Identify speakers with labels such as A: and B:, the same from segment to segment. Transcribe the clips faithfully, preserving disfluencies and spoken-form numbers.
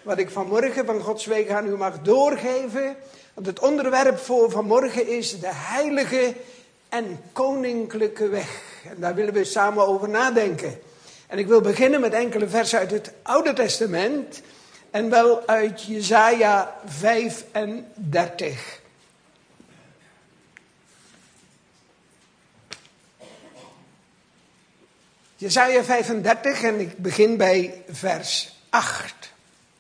A: wat ik vanmorgen van Gods Week aan u mag doorgeven. Want het onderwerp voor vanmorgen is de heilige en koninklijke weg. En daar willen we samen over nadenken. En ik wil beginnen met enkele versen uit het Oude Testament. En wel uit Jesaja vijfendertig. Jesaja vijfendertig en ik begin bij vers acht.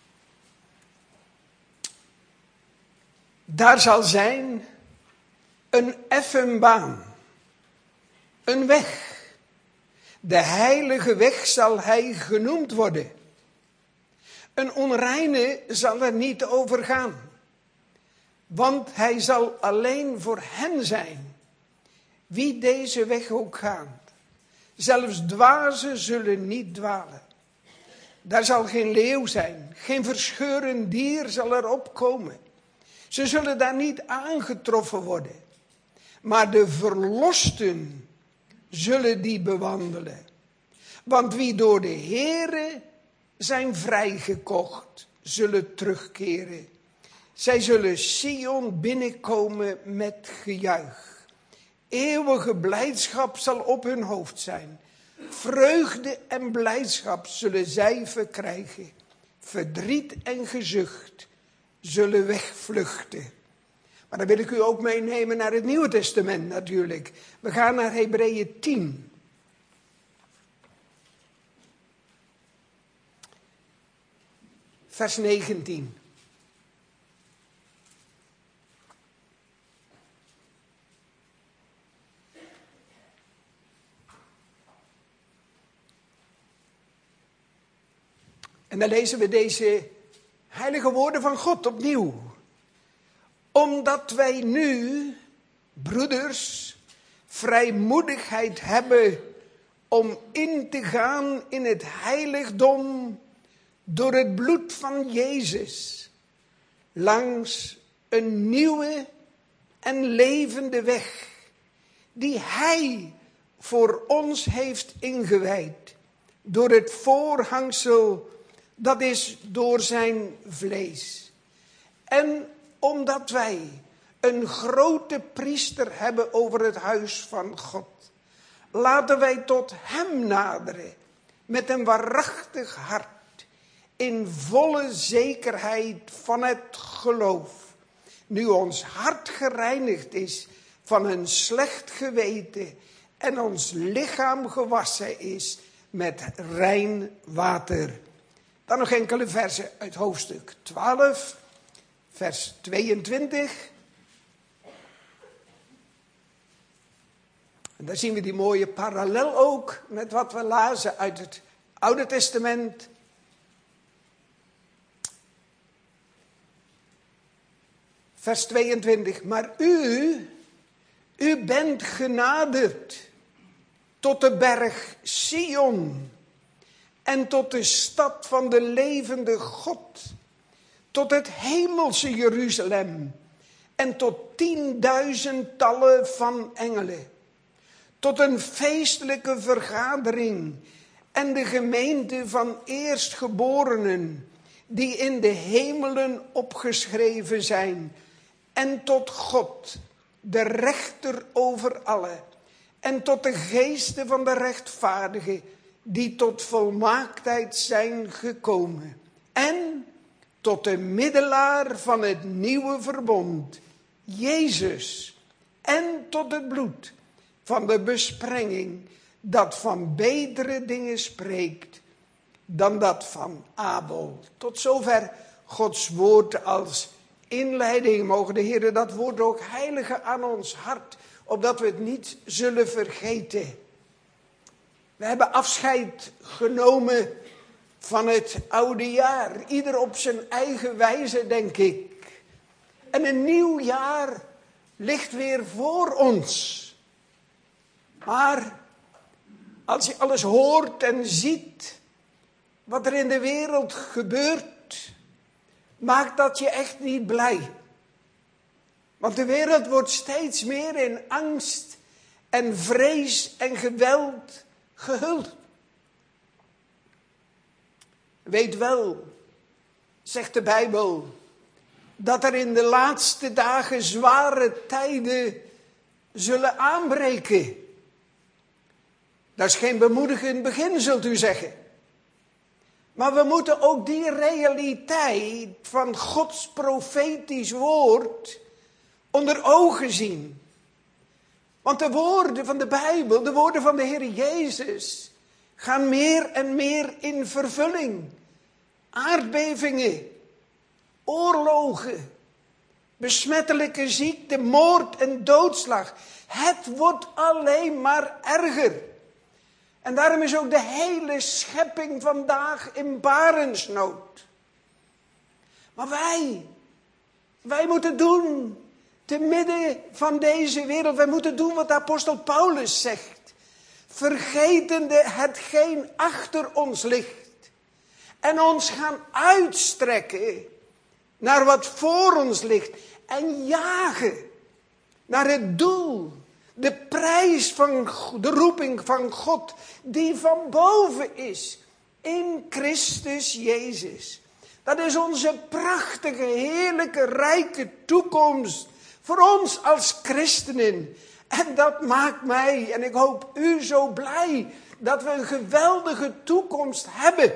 A: Daar zal zijn een effen baan, een weg. De heilige weg zal hij genoemd worden. Een onreine zal er niet over gaan, want hij zal alleen voor hen zijn, wie deze weg ook gaat. Zelfs dwazen zullen niet dwalen. Daar zal geen leeuw zijn, geen verscheurend dier zal er opkomen. Ze zullen daar niet aangetroffen worden. Maar de verlosten zullen die bewandelen. Want wie door de Heere zijn vrijgekocht, zullen terugkeren. Zij zullen Sion binnenkomen met gejuich. Eeuwige blijdschap zal op hun hoofd zijn. Vreugde en blijdschap zullen zij verkrijgen. Verdriet en gezucht zullen wegvluchten. Maar dan wil ik u ook meenemen naar het Nieuwe Testament natuurlijk. We gaan naar Hebreeën tien. Vers negentien. En dan lezen we deze heilige woorden van God opnieuw. Omdat wij nu, broeders, vrijmoedigheid hebben om in te gaan in het heiligdom door het bloed van Jezus, langs een nieuwe en levende weg, die Hij voor ons heeft ingewijd, door het voorhangsel, dat is door zijn vlees. En omdat wij een grote priester hebben over het huis van God, laten wij tot hem naderen met een waarachtig hart, in volle zekerheid van het geloof. Nu ons hart gereinigd is van een slecht geweten en ons lichaam gewassen is met rein water. Dan nog enkele versen uit hoofdstuk twaalf, vers tweeëntwintig. En daar zien we die mooie parallel ook met wat we lazen uit het Oude Testament. Vers tweeëntwintig. Maar u, u bent genaderd tot de berg Sion en tot de stad van de levende God, tot het hemelse Jeruzalem en tot tienduizendtallen van engelen, tot een feestelijke vergadering en de gemeente van eerstgeborenen die in de hemelen opgeschreven zijn, en tot God, de rechter over alle, en tot de geesten van de rechtvaardigen die tot volmaaktheid zijn gekomen, en tot de middelaar van het nieuwe verbond, Jezus, en tot het bloed van de besprenging dat van betere dingen spreekt dan dat van Abel. Tot zover Gods woord als inleiding. Mogen de Heer dat woord ook heiligen aan ons hart, opdat we het niet zullen vergeten. We hebben afscheid genomen van het oude jaar. Ieder op zijn eigen wijze, denk ik. En een nieuw jaar ligt weer voor ons. Maar als je alles hoort en ziet wat er in de wereld gebeurt, maakt dat je echt niet blij. Want de wereld wordt steeds meer in angst en vrees en geweld gehuld. Weet wel, zegt de Bijbel, dat er in de laatste dagen zware tijden zullen aanbreken. Dat is geen bemoedigend begin, zult u zeggen. Maar we moeten ook die realiteit van Gods profetisch woord onder ogen zien. Want de woorden van de Bijbel, de woorden van de Heer Jezus, gaan meer en meer in vervulling. Aardbevingen, oorlogen, besmettelijke ziekte, moord en doodslag. Het wordt alleen maar erger. En daarom is ook de hele schepping vandaag in barensnood. Maar wij, wij moeten doen, te midden van deze wereld, wij moeten doen wat de apostel Paulus zegt. Vergetende hetgeen achter ons ligt. En ons gaan uitstrekken naar wat voor ons ligt. En jagen naar het doel. De prijs van de roeping van God die van boven is. In Christus Jezus. Dat is onze prachtige, heerlijke, rijke toekomst. Voor ons als christenen. En dat maakt mij en ik hoop u zo blij dat we een geweldige toekomst hebben.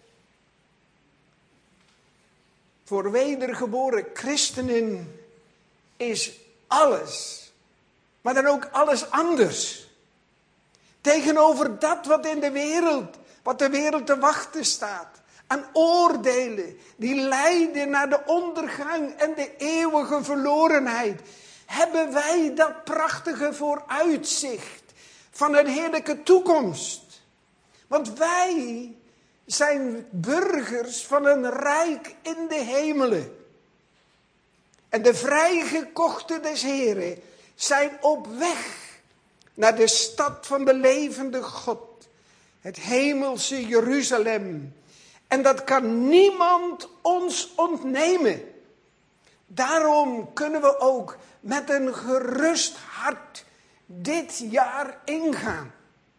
A: Voor wedergeboren christenen is alles, maar dan ook alles anders. Tegenover dat wat in de wereld, wat de wereld te wachten staat. Aan oordelen die leiden naar de ondergang en de eeuwige verlorenheid. Hebben wij dat prachtige vooruitzicht van een heerlijke toekomst. Want wij zijn burgers van een rijk in de hemelen. En de vrijgekochten des Heren zijn op weg naar de stad van de levende God. Het hemelse Jeruzalem. En dat kan niemand ons ontnemen. Daarom kunnen we ook met een gerust hart dit jaar ingaan.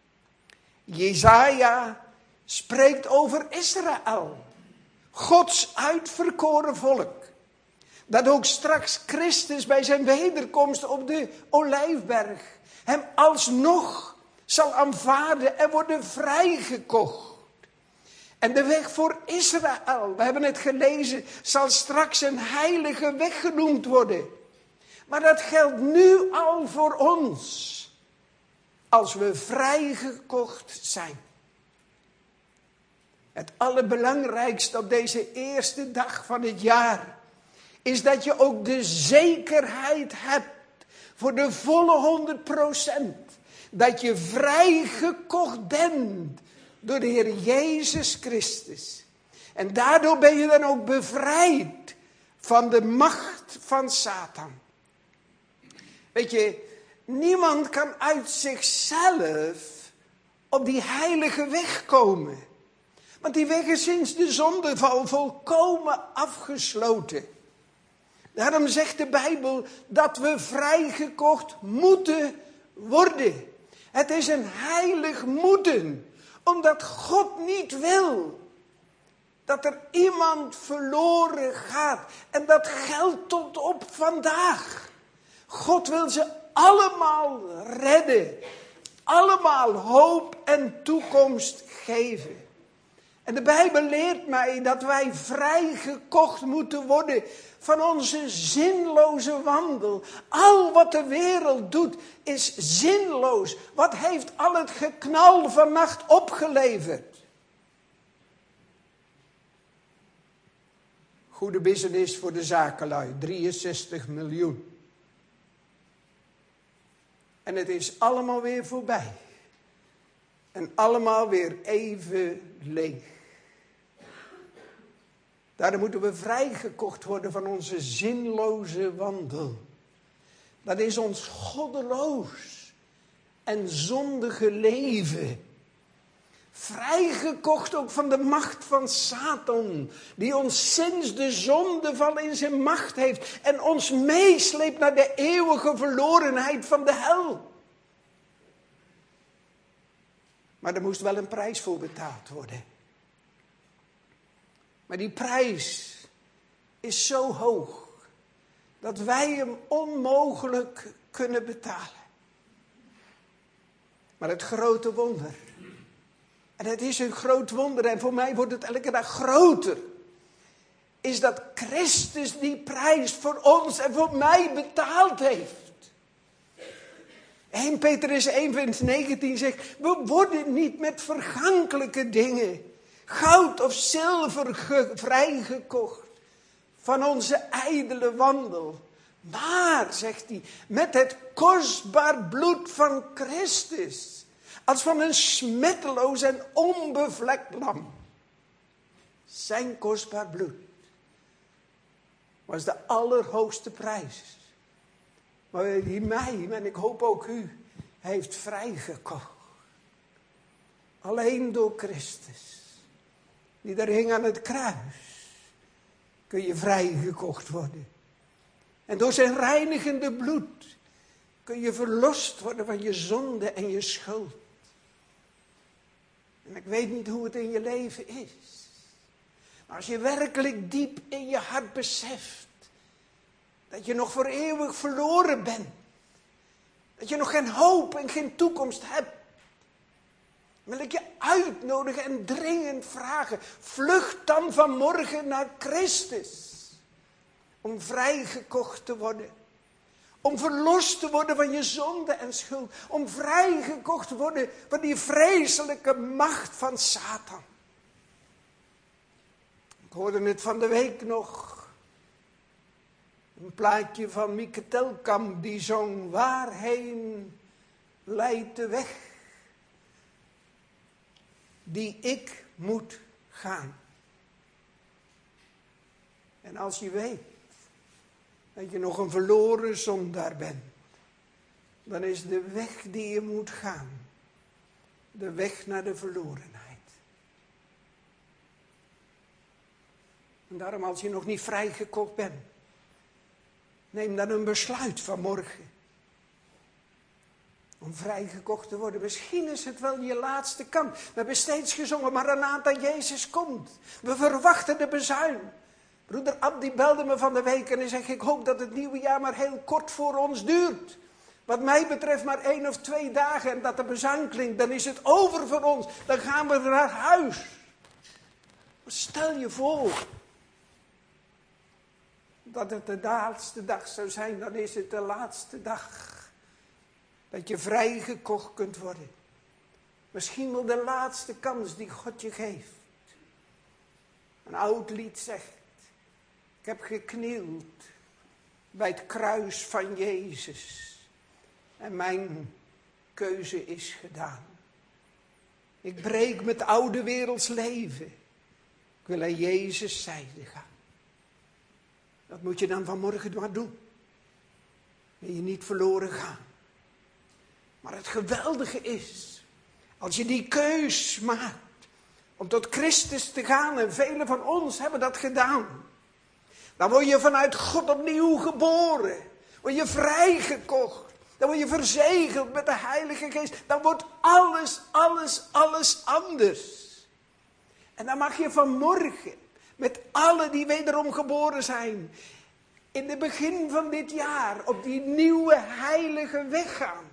A: Jesaja spreekt over Israël. Gods uitverkoren volk. Dat ook straks Christus bij zijn wederkomst op de Olijfberg hem alsnog zal aanvaarden en worden vrijgekocht. En de weg voor Israël, we hebben het gelezen, zal straks een heilige weg genoemd worden. Maar dat geldt nu al voor ons, als we vrijgekocht zijn. Het allerbelangrijkste op deze eerste dag van het jaar is dat je ook de zekerheid hebt voor de volle honderd procent. Dat je vrijgekocht bent door de Heer Jezus Christus. En daardoor ben je dan ook bevrijd van de macht van Satan. Weet je, niemand kan uit zichzelf op die heilige weg komen. Want die weg is sinds de zondeval volkomen afgesloten. Daarom zegt de Bijbel dat we vrijgekocht moeten worden. Het is een heilig moeten. Omdat God niet wil dat er iemand verloren gaat. En dat geldt tot op vandaag. God wil ze allemaal redden. Allemaal hoop en toekomst geven. En de Bijbel leert mij dat wij vrijgekocht moeten worden van onze zinloze wandel. Al wat de wereld doet is zinloos. Wat heeft al het geknal vannacht opgeleverd? Goede business voor de zakenlui, drieënzestig miljoen. En het is allemaal weer voorbij. En allemaal weer even leeg. Daarom moeten we vrijgekocht worden van onze zinloze wandel. Dat is ons goddeloos en zondige leven. Vrijgekocht ook van de macht van Satan. Die ons sinds de zondeval in zijn macht heeft. En ons meesleept naar de eeuwige verlorenheid van de hel. Maar er moest wel een prijs voor betaald worden. Maar die prijs, is zo hoog dat wij hem onmogelijk kunnen betalen. Maar het grote wonder, en het is een groot wonder en voor mij wordt het elke dag groter, is dat Christus die prijs voor ons en voor mij betaald heeft. Eerste Petrus één vers negentien zegt, we worden niet met vergankelijke dingen, goud of zilver ge- vrijgekocht van onze ijdele wandel. Maar, zegt hij, met het kostbaar bloed van Christus, als van een smetteloos en onbevlekt lam. Zijn kostbaar bloed was de allerhoogste prijs. Maar die mij, en ik hoop ook u, heeft vrijgekocht. Alleen door Christus, die daar hing aan het kruis, kun je vrijgekocht worden. En door zijn reinigende bloed kun je verlost worden van je zonde en je schuld. En ik weet niet hoe het in je leven is. Maar als je werkelijk diep in je hart beseft dat je nog voor eeuwig verloren bent. Dat je nog geen hoop en geen toekomst hebt. Wil ik je uitnodigen en dringend vragen. Vlucht dan vanmorgen naar Christus. Om vrijgekocht te worden. Om verlost te worden van je zonde en schuld. Om vrijgekocht te worden van die vreselijke macht van Satan. Ik hoorde het van de week nog. Een plaatje van Mieke Telkamp die zong, waarheen leidt de weg die ik moet gaan. En als je weet dat je nog een verloren zondaar bent, dan is de weg die je moet gaan de weg naar de verlorenheid. En daarom als je nog niet vrijgekocht bent, neem dan een besluit vanmorgen. Om vrijgekocht te worden. Misschien is het wel je laatste kans. We hebben steeds gezongen, Maranatha, Jezus komt. We verwachten de bezuin. Broeder Abdi belde me van de week en hij zegt, ik hoop dat het nieuwe jaar maar heel kort voor ons duurt. Wat mij betreft maar één of twee dagen en dat de bezuin klinkt, dan is het over voor ons. Dan gaan we naar huis. Maar stel je voor dat het de laatste dag zou zijn, dan is het de laatste dag dat je vrijgekocht kunt worden. Misschien wel de laatste kans die God je geeft. Een oud lied zegt, ik heb geknield bij het kruis van Jezus en mijn keuze is gedaan. Ik breek met oude werelds leven. Ik wil aan Jezus zijde gaan. Dat moet je dan vanmorgen maar doen. Wil je niet verloren gaan. Maar het geweldige is, als je die keus maakt om tot Christus te gaan, en velen van ons hebben dat gedaan, dan word je vanuit God opnieuw geboren. Word je vrijgekocht. Dan word je verzegeld met de Heilige Geest. Dan wordt alles, alles, alles anders. En dan mag je vanmorgen met allen die wederom geboren zijn, in het begin van dit jaar op die nieuwe heilige weg gaan.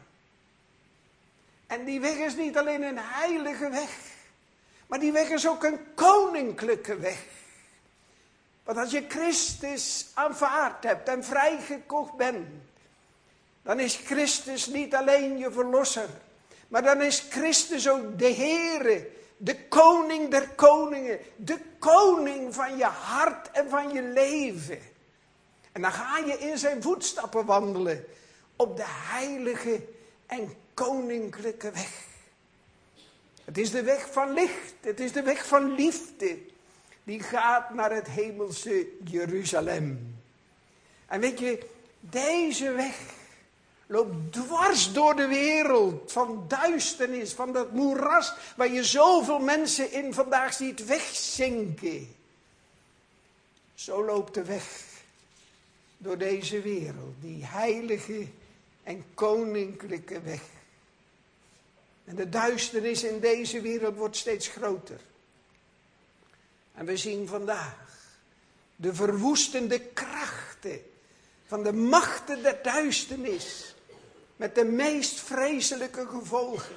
A: En die weg is niet alleen een heilige weg, maar die weg is ook een koninklijke weg. Want als je Christus aanvaard hebt en vrijgekocht bent, dan is Christus niet alleen je verlosser, maar dan is Christus ook de Heere, de koning der koningen, de koning van je hart en van je leven. En dan ga je in zijn voetstappen wandelen op de heilige en koninklijke weg. Het is de weg van licht, het is de weg van liefde, die gaat naar het hemelse Jeruzalem. En weet je, deze weg loopt dwars door de wereld van duisternis, van dat moeras waar je zoveel mensen in vandaag ziet wegzinken. Zo loopt de weg door deze wereld, die heilige en koninklijke weg. En de duisternis in deze wereld wordt steeds groter. En we zien vandaag de verwoestende krachten van de machten der duisternis, met de meest vreselijke gevolgen.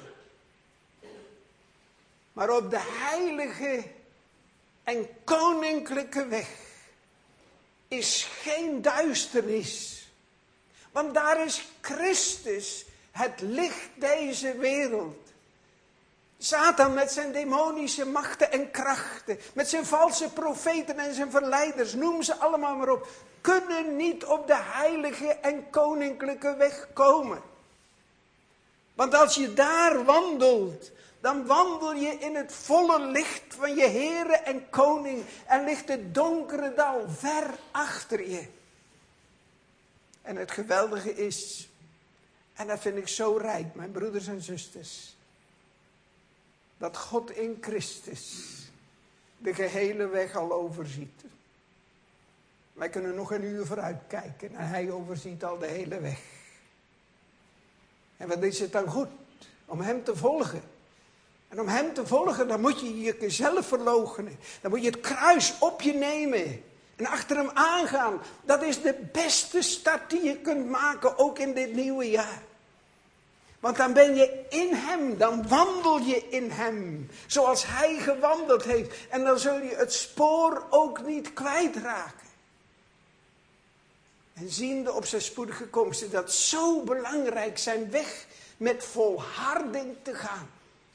A: Maar op de heilige en koninklijke weg is geen duisternis. Want daar is Christus, het licht deze wereld. Satan met zijn demonische machten en krachten, met zijn valse profeten en zijn verleiders, noem ze allemaal maar op, kunnen niet op de heilige en koninklijke weg komen. Want als je daar wandelt, dan wandel je in het volle licht van je Heere en Koning en ligt het donkere dal ver achter je. En het geweldige is, en dat vind ik zo rijk, mijn broeders en zusters, dat God in Christus de gehele weg al overziet. Wij kunnen nog een uur vooruit kijken en hij overziet al de hele weg. En wat is het dan goed om hem te volgen? En om hem te volgen, dan moet je jezelf verloochenen. Dan moet je het kruis op je nemen en achter hem aangaan. Dat is de beste start die je kunt maken, ook in dit nieuwe jaar. Want dan ben je in hem, dan wandel je in hem, zoals hij gewandeld heeft. En dan zul je het spoor ook niet kwijtraken. En ziende op zijn spoedige komst is dat zo belangrijk, zijn weg met volharding te gaan.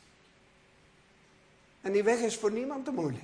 A: En die weg is voor niemand te moeilijk.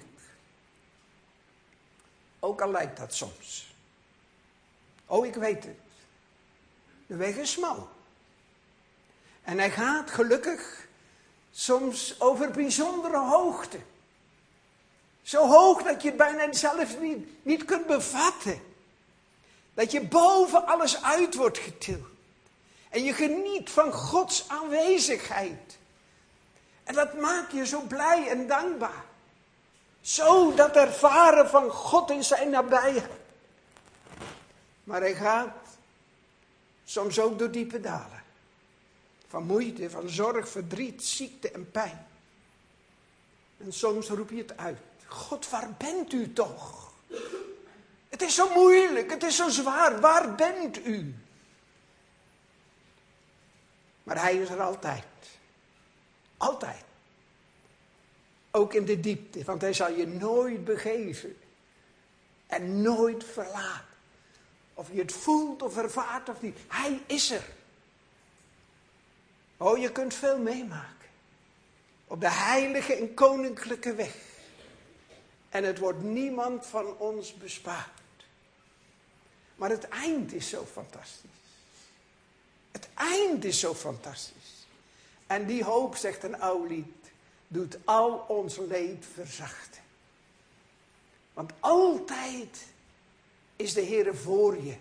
A: Ook al lijkt dat soms. Oh, ik weet het. De weg is smal. En hij gaat gelukkig soms over bijzondere hoogte. Zo hoog dat je het bijna zelf niet, niet kunt bevatten. Dat je boven alles uit wordt getild. En je geniet van Gods aanwezigheid. En dat maakt je zo blij en dankbaar. Zo dat ervaren van God in zijn nabijheid. Maar hij gaat soms ook door diepe dalen. Van moeite, van zorg, verdriet, ziekte en pijn. En soms roep je het uit. God, waar bent u toch? Het is zo moeilijk, het is zo zwaar. Waar bent u? Maar hij is er altijd. Altijd. Ook in de diepte, want hij zal je nooit begeven. En nooit verlaten. Of je het voelt of ervaart of niet. Hij is er. Oh, je kunt veel meemaken. Op de heilige en koninklijke weg. En het wordt niemand van ons bespaard. Maar het eind is zo fantastisch. Het eind is zo fantastisch. En die hoop, zegt een oud lied, doet al ons leed verzachten. Want altijd is de Heere voor je.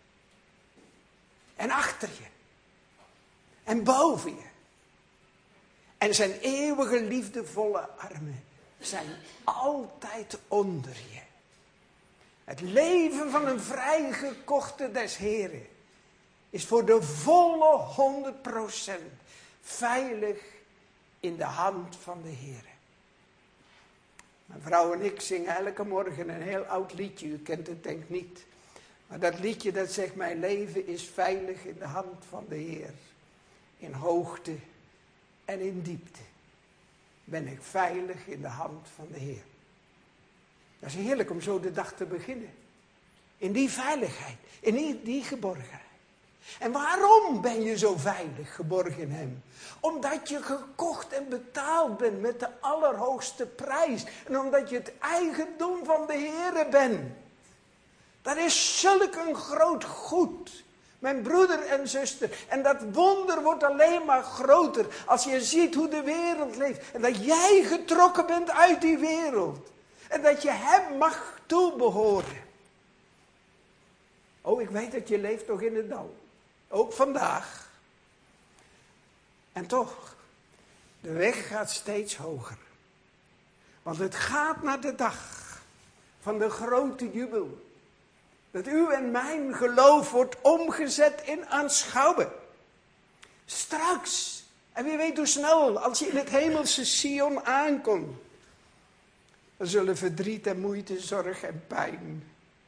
A: En achter je. En boven je. En zijn eeuwige liefdevolle armen zijn altijd onder je. Het leven van een vrijgekochte des Heren is voor de volle honderd procent veilig in de hand van de Heren. Mijn vrouw en ik zingen elke morgen een heel oud liedje. U kent het denk ik niet. Maar dat liedje dat zegt, mijn leven is veilig in de hand van de Heer. In hoogte en in diepte ben ik veilig in de hand van de Heer. Dat is heerlijk om zo de dag te beginnen. In die veiligheid, in die, die geborgenheid. En waarom ben je zo veilig geborgen in hem? Omdat je gekocht en betaald bent met de allerhoogste prijs. En omdat je het eigendom van de Heere bent. Dat is zulk een groot goed. Mijn broeder en zuster. En dat wonder wordt alleen maar groter als je ziet hoe de wereld leeft. En dat jij getrokken bent uit die wereld. En dat je hem mag toebehoren. Oh, ik weet dat je leeft nog in het dal. Ook vandaag. En toch, de weg gaat steeds hoger. Want het gaat naar de dag van de grote jubel. Dat uw en mijn geloof wordt omgezet in aanschouwen. Straks, en wie weet hoe snel, als je in het hemelse Sion aankomt. Dan zullen verdriet en moeite, zorg en pijn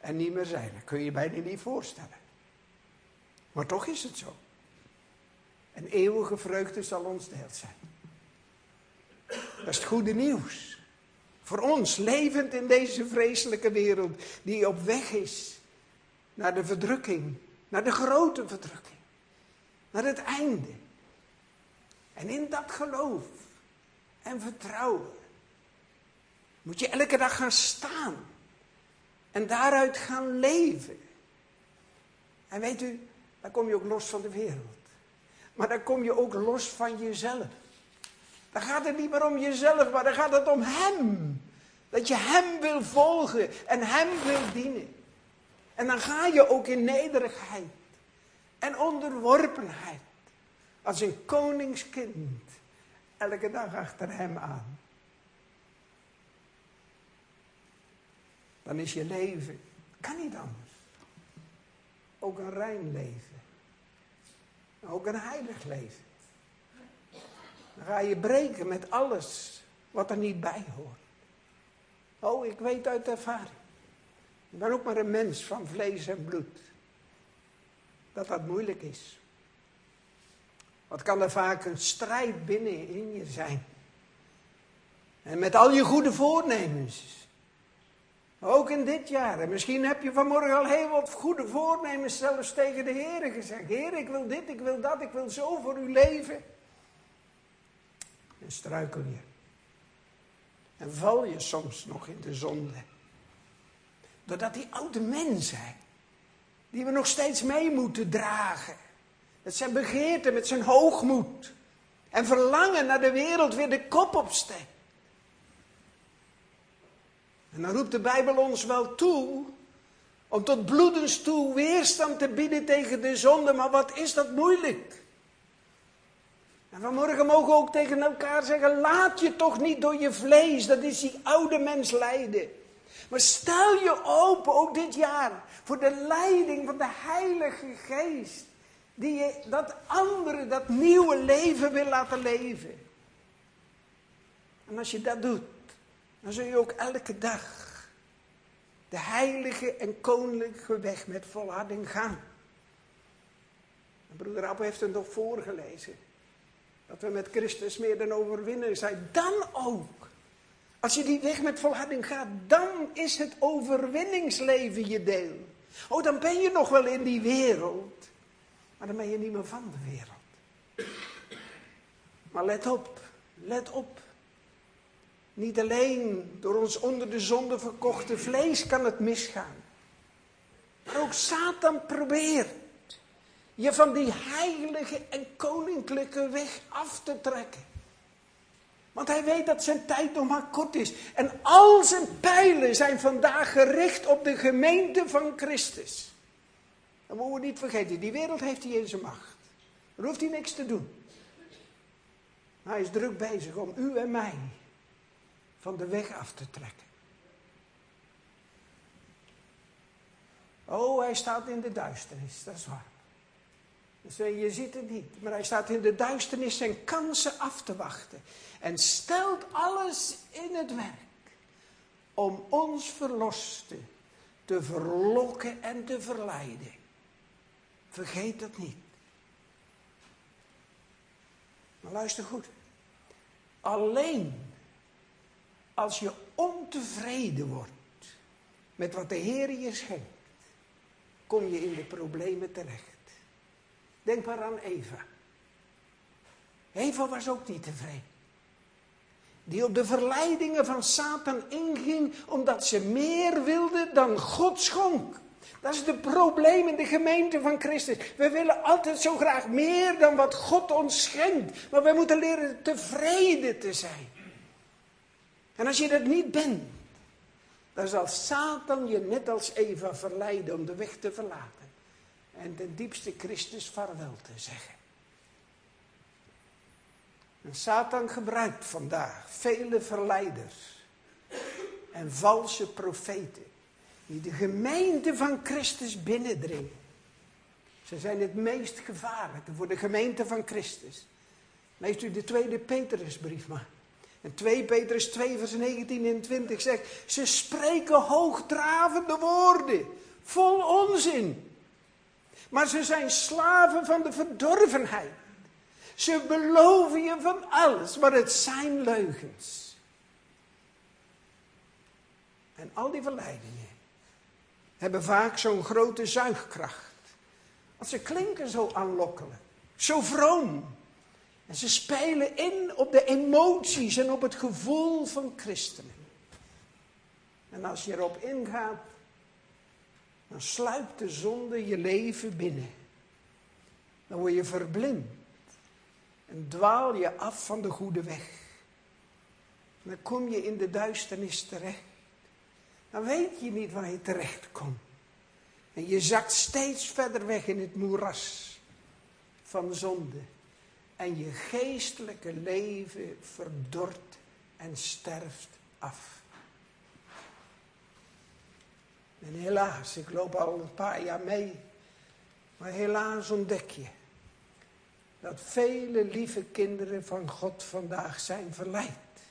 A: en niet meer zijn. Dat kun je je bijna niet voorstellen. Maar toch is het zo. En eeuwige vreugde zal ons deel zijn. Dat is het goede nieuws. Voor ons, levend in deze vreselijke wereld, die op weg is naar de verdrukking, naar de grote verdrukking, naar het einde. En in dat geloof en vertrouwen moet je elke dag gaan staan en daaruit gaan leven. En weet u, dan kom je ook los van de wereld. Maar dan kom je ook los van jezelf. Dan gaat het niet meer om jezelf, maar dan gaat het om Hem. Dat je Hem wil volgen en Hem wil dienen. En dan ga je ook in nederigheid en onderworpenheid. Als een koningskind. Elke dag achter Hem aan. Dan is je leven, kan niet anders. Ook een rein leven. Ook een heilig leven. Dan ga je breken met alles wat er niet bij hoort. Oh, ik weet uit ervaring. Ik ben ook maar een mens van vlees en bloed. Dat dat moeilijk is. Wat kan er vaak een strijd binnen in je zijn. En met al je goede voornemens. Ook in dit jaar. En misschien heb je vanmorgen al heel wat goede voornemens zelfs tegen de Heer gezegd. Heer, ik wil dit, ik wil dat, ik wil zo voor u leven. En struikel je. En val je soms nog in de zonde. Doordat die oude mensheid, die we nog steeds mee moeten dragen. Met zijn begeerte, met zijn hoogmoed. En verlangen naar de wereld weer de kop opsteekt. En dan roept de Bijbel ons wel toe, om tot bloedens toe weerstand te bieden tegen de zonde. Maar wat is dat moeilijk. En vanmorgen mogen we ook tegen elkaar zeggen, laat je toch niet door je vlees, dat is die oude mens lijden. Maar stel je open, ook dit jaar, voor de leiding van de Heilige Geest. Die je dat andere, dat nieuwe leven wil laten leven. En als je dat doet, dan zul je ook elke dag de heilige en koninklijke weg met volharding gaan. En broeder Abbe heeft het nog voorgelezen. Dat we met Christus meer dan overwinnen zijn. Dan ook. Als je die weg met volharding gaat, dan is het overwinningsleven je deel. Oh, dan ben je nog wel in die wereld. Maar dan ben je niet meer van de wereld. Maar let op, let op. Niet alleen door ons onder de zonde verkochte vlees kan het misgaan. Maar ook Satan probeert je van die heilige en koninklijke weg af te trekken. Want hij weet dat zijn tijd nog maar kort is. En al zijn pijlen zijn vandaag gericht op de gemeente van Christus. Dat moeten we niet vergeten. Die wereld heeft hij in zijn macht. Daar hoeft hij niks te doen. Maar hij is druk bezig om u en mij van de weg af te trekken. Oh, hij staat in de duisternis, dat is waar. Dus je ziet het niet, maar hij staat in de duisternis zijn kansen af te wachten. En stelt alles in het werk om ons verlosten te verlokken en te verleiden. Vergeet dat niet. Maar luister goed. Alleen als je ontevreden wordt met wat de Heer je schenkt, kom je in de problemen terecht. Denk maar aan Eva. Eva was ook niet tevreden. Die op de verleidingen van Satan inging, omdat ze meer wilde dan God schonk. Dat is het probleem in de gemeente van Christus. We willen altijd zo graag meer dan wat God ons schenkt. Maar we moeten leren tevreden te zijn. En als je dat niet bent, dan zal Satan je net als Eva verleiden om de weg te verlaten. En ten diepste Christus vaarwel te zeggen. En Satan gebruikt vandaag vele verleiders en valse profeten die de gemeente van Christus binnendringen. Ze zijn het meest gevaarlijke voor de gemeente van Christus. Leest u de tweede Petrusbrief maar. En twee Petrus twee vers negentien en twintig zegt, ze spreken hoogdravende woorden, vol onzin. Maar ze zijn slaven van de verdorvenheid. Ze beloven je van alles, maar het zijn leugens. En al die verleidingen hebben vaak zo'n grote zuigkracht. Want ze klinken zo aanlokkelijk, zo vroom. En ze spelen in op de emoties en op het gevoel van christenen. En als je erop ingaat, dan sluipt de zonde je leven binnen. Dan word je verblind. En dwaal je af van de goede weg. En dan kom je in de duisternis terecht. Dan weet je niet waar je terecht komt. En je zakt steeds verder weg in het moeras van zonde. En je geestelijke leven verdort en sterft af. En helaas, ik loop al een paar jaar mee. Maar helaas ontdek je dat vele lieve kinderen van God vandaag zijn verleid.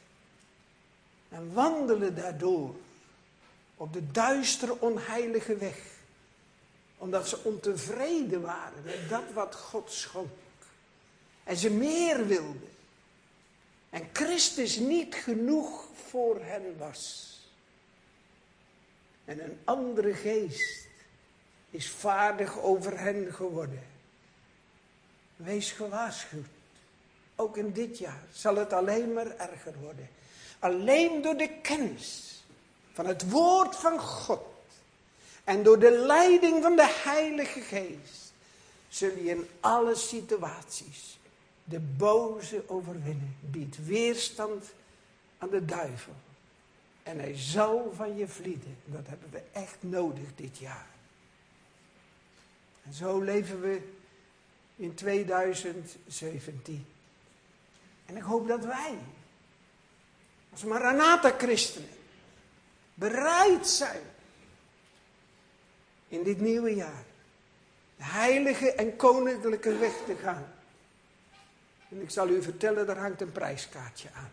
A: En wandelen daardoor op de duistere, onheilige weg. Omdat ze ontevreden waren met dat wat God schonk. En ze meer wilden. En Christus niet genoeg voor hen was. En een andere geest is vaardig over hen geworden. Wees gewaarschuwd. Ook in dit jaar zal het alleen maar erger worden. Alleen door de kennis van het woord van God. En door de leiding van de Heilige Geest. Zul je in alle situaties de boze overwinnen. Biedt weerstand aan de duivel. En hij zal van je vlieden. Dat hebben we echt nodig dit jaar. En zo leven we in tweeduizend zeventien. En ik hoop dat wij, als Maranatha-christenen, bereid zijn in dit nieuwe jaar de heilige en koninklijke weg te gaan. En ik zal u vertellen, daar hangt een prijskaartje aan.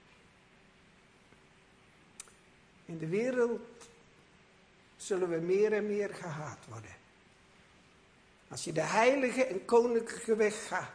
A: In de wereld zullen we meer en meer gehaat worden. Als je de heilige en koninklijke weg gaat.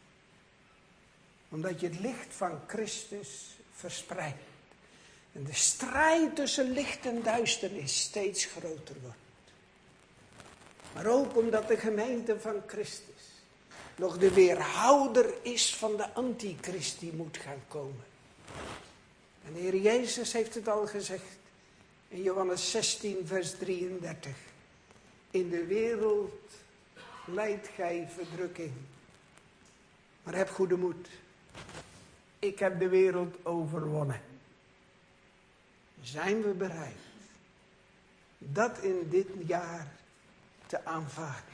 A: Omdat je het licht van Christus verspreidt. En de strijd tussen licht en duisternis steeds groter wordt. Maar ook omdat de gemeente van Christus nog de weerhouder is van de antichrist die moet gaan komen. En de Heer Jezus heeft het al gezegd in Johannes zestien vers drieëndertig. In de wereld lijdt gij verdrukking. Maar heb goede moed. Ik heb de wereld overwonnen. Zijn we bereid dat in dit jaar te aanvaarden?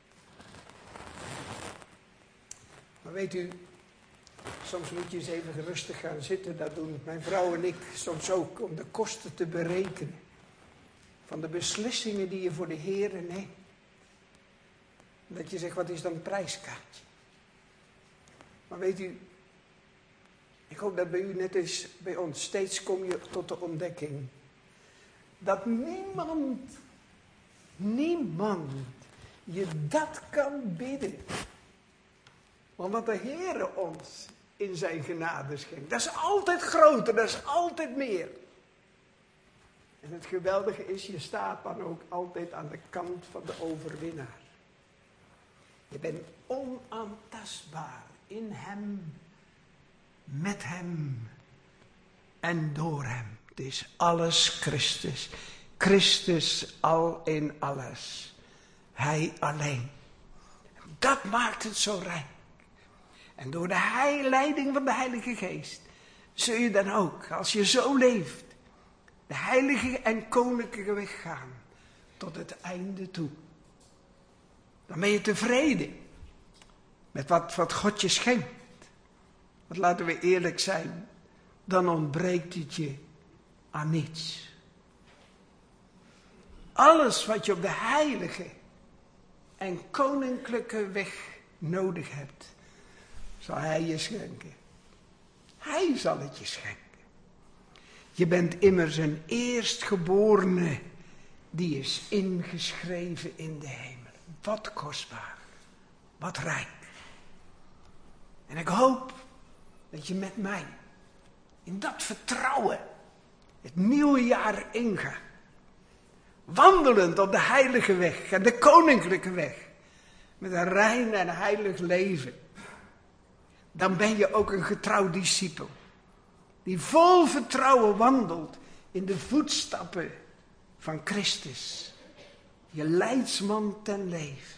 A: Maar weet u, soms moet je eens even rustig gaan zitten. Dat doen mijn vrouw en ik soms ook om de kosten te berekenen. Van de beslissingen die je voor de Heer neemt. Dat je zegt, wat is dan een prijskaartje? Maar weet u, ik hoop dat bij u net is, bij ons, steeds kom je tot de ontdekking. Dat niemand, niemand je dat kan bidden. Want wat de Heer ons in zijn genade schenkt, dat is altijd groter, dat is altijd meer. En het geweldige is, je staat dan ook altijd aan de kant van de overwinnaar. Je bent onaantastbaar in hem, met hem en door hem. Het is alles Christus. Christus al in alles. Hij alleen. Dat maakt het zo rijk. En door de leiding van de Heilige Geest zul je dan ook, als je zo leeft, de heilige en koninklijke weg gaan tot het einde toe. Dan ben je tevreden met wat, wat God je schenkt. Want laten we eerlijk zijn, dan ontbreekt het je aan niets. Alles wat je op de heilige en koninklijke weg nodig hebt, zal hij je schenken. Hij zal het je schenken. Je bent immers een eerstgeborene die is ingeschreven in de hemel. Wat kostbaar, wat rijk. En ik hoop dat je met mij in dat vertrouwen het nieuwe jaar ingaat. Wandelend op de heilige weg en de koninklijke weg. Met een rein en heilig leven. Dan ben je ook een getrouw discipel. Die vol vertrouwen wandelt in de voetstappen van Christus. Je leidsman ten leven.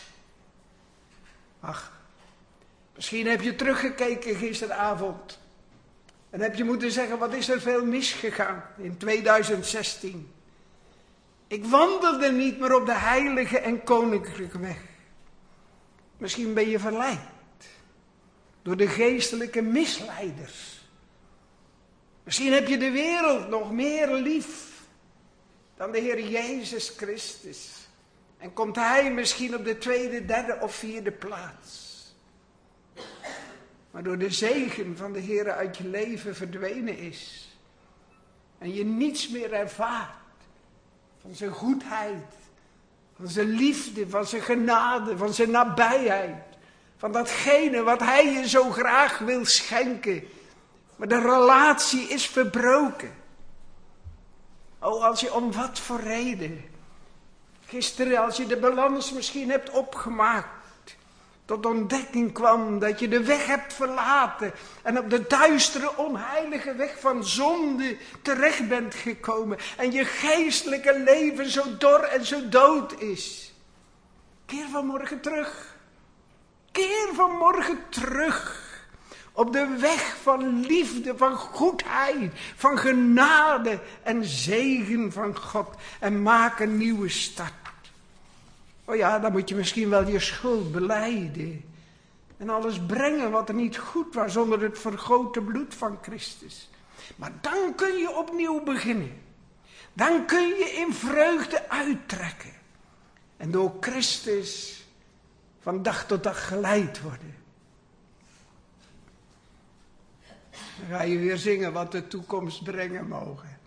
A: Ach, misschien heb je teruggekeken gisteravond. En heb je moeten zeggen, wat is er veel misgegaan in tweeduizend zestien. Ik wandelde niet meer op de heilige en koninklijke weg. Misschien ben je verleid door de geestelijke misleiders. Misschien heb je de wereld nog meer lief dan de Heer Jezus Christus. En komt Hij misschien op de tweede, derde of vierde plaats. Maar door de zegen van de Heer uit je leven verdwenen is. En je niets meer ervaart van zijn goedheid, van zijn liefde, van zijn genade, van zijn nabijheid. Van datgene wat Hij je zo graag wil schenken. Maar de relatie is verbroken. Oh, als je om wat voor reden. Gisteren als je de balans misschien hebt opgemaakt. Tot ontdekking kwam dat je de weg hebt verlaten. En op de duistere, onheilige weg van zonde terecht bent gekomen. En je geestelijke leven zo dor en zo dood is. Keer vanmorgen terug. Keer vanmorgen terug. Op de weg van liefde, van goedheid, van genade en zegen van God. En maak een nieuwe start. Oh ja, dan moet je misschien wel je schuld belijden. En alles brengen wat er niet goed was onder het vergoten bloed van Christus. Maar dan kun je opnieuw beginnen. Dan kun je in vreugde uittrekken. En door Christus van dag tot dag geleid worden. Dan ga je weer zingen wat de toekomst brengen mogen.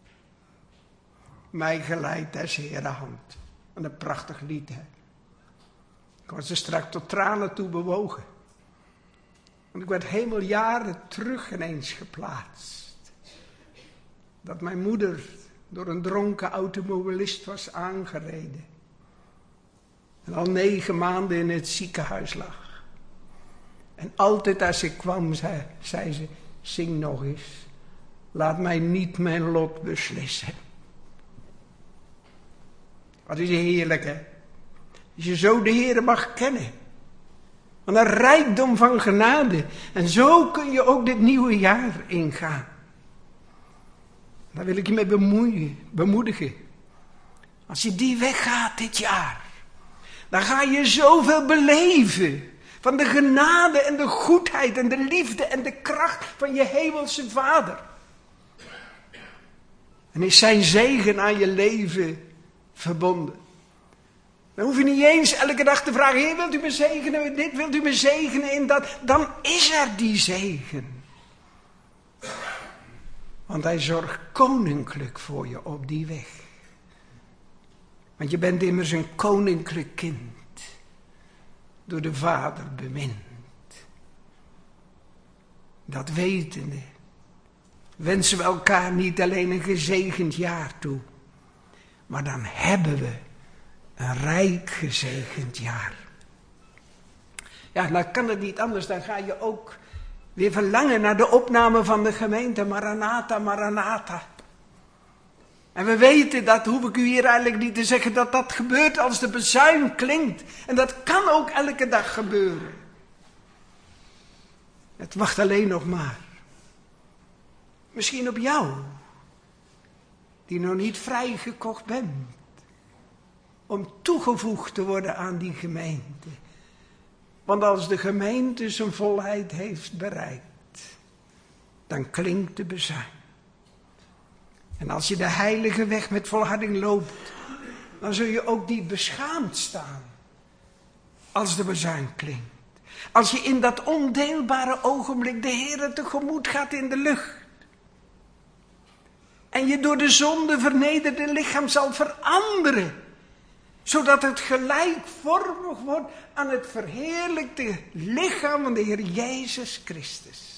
A: Mij geleid des Heere hand. Wat een prachtig lied, hè. Ik was er straks tot tranen toe bewogen. Want ik werd hemeljaren terug ineens geplaatst. Dat mijn moeder door een dronken automobilist was aangereden. En al negen maanden in het ziekenhuis lag. En altijd als ik kwam, zei, zei ze, zing nog eens. Laat mij niet mijn lot beslissen. Wat is heerlijk, hè? Als je zo de Heere mag kennen. Wat een rijkdom van genade. En zo kun je ook dit nieuwe jaar ingaan. Daar wil ik je mee bemoeien, bemoedigen. Als je die weg gaat dit jaar. Dan ga je zoveel beleven. Van de genade en de goedheid en de liefde en de kracht van je hemelse Vader. En is zijn zegen aan je leven verbonden. Dan hoef je niet eens elke dag te vragen, Heer, wilt u me zegenen in dit, wilt u me zegenen in dat. Dan is er die zegen. Want hij zorgt koninklijk voor je op die weg. Want je bent immers een koninklijk kind. Door de Vader bemind. Dat wetende. Wensen we elkaar niet alleen een gezegend jaar toe. Maar dan hebben we een rijk gezegend jaar. Ja, dan kan het niet anders. Dan ga je ook weer verlangen naar de opname van de gemeente. Maranatha, Maranatha. En we weten, dat hoef ik u hier eigenlijk niet te zeggen, dat dat gebeurt als de bezuin klinkt. En dat kan ook elke dag gebeuren. Het wacht alleen nog maar. Misschien op jou. Die nog niet vrijgekocht bent. Om toegevoegd te worden aan die gemeente. Want als de gemeente zijn volheid heeft bereikt. Dan klinkt de bezuin. En als je de heilige weg met volharding loopt. Dan zul je ook niet beschaamd staan. Als de bezuin klinkt. Als je in dat ondeelbare ogenblik de Heere tegemoet gaat in de lucht. en je door de zonde vernederde lichaam zal veranderen, zodat het gelijkvormig wordt aan het verheerlijkte lichaam van de Heer Jezus Christus.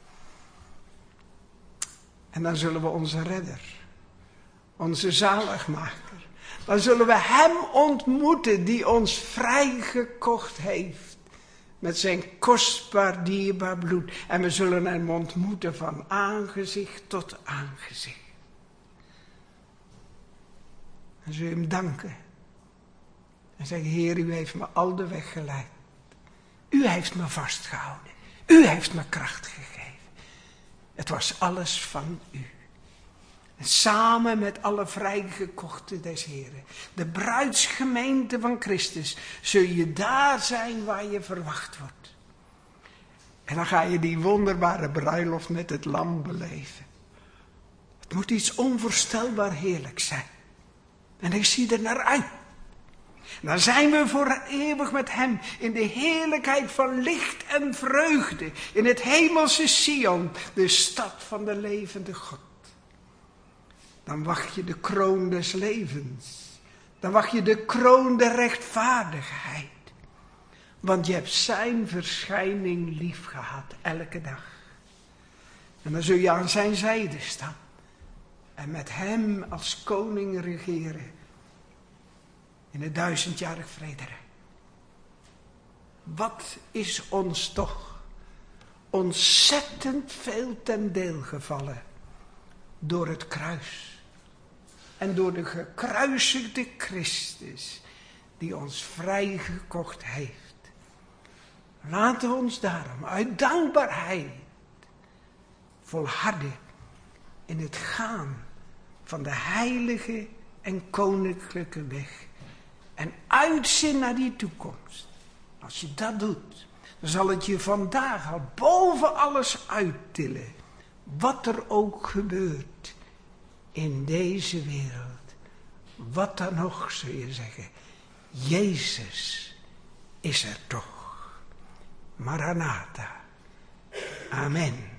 A: En dan zullen we onze redder, onze zaligmaker, dan zullen we hem ontmoeten die ons vrijgekocht heeft met zijn kostbaar dierbaar bloed. En we zullen hem ontmoeten van aangezicht tot aangezicht. En zullen hem danken. En zeggen, Heer, u heeft me al de weg geleid. U heeft me vastgehouden. U heeft me kracht gegeven. Het was alles van u. En samen met alle vrijgekochten des Heren, de bruidsgemeente van Christus, zul je daar zijn waar je verwacht wordt. En dan ga je die wonderbare bruiloft met het lam beleven. Het moet iets onvoorstelbaar heerlijks zijn. En ik zie er naar uit. Dan zijn we voor eeuwig met hem in de heerlijkheid van licht en vreugde. In het hemelse Sion, de stad van de levende God. Dan wacht je de kroon des levens. Dan wacht je de kroon der rechtvaardigheid. Want je hebt zijn verschijning lief gehad, elke dag. En dan zul je aan zijn zijde staan. En met hem als koning regeren. In het duizendjarig vrederijk. Wat is ons toch ontzettend veel ten deel gevallen door het kruis. En door de gekruisigde Christus die ons vrijgekocht heeft. Laten we ons daarom uit dankbaarheid volharden in het gaan van de heilige en koninklijke weg. En uitzien naar die toekomst. Als je dat doet, dan zal het je vandaag al boven alles uittillen. Wat er ook gebeurt in deze wereld. Wat dan nog, zul je zeggen. Jezus is er toch. Maranatha. Amen.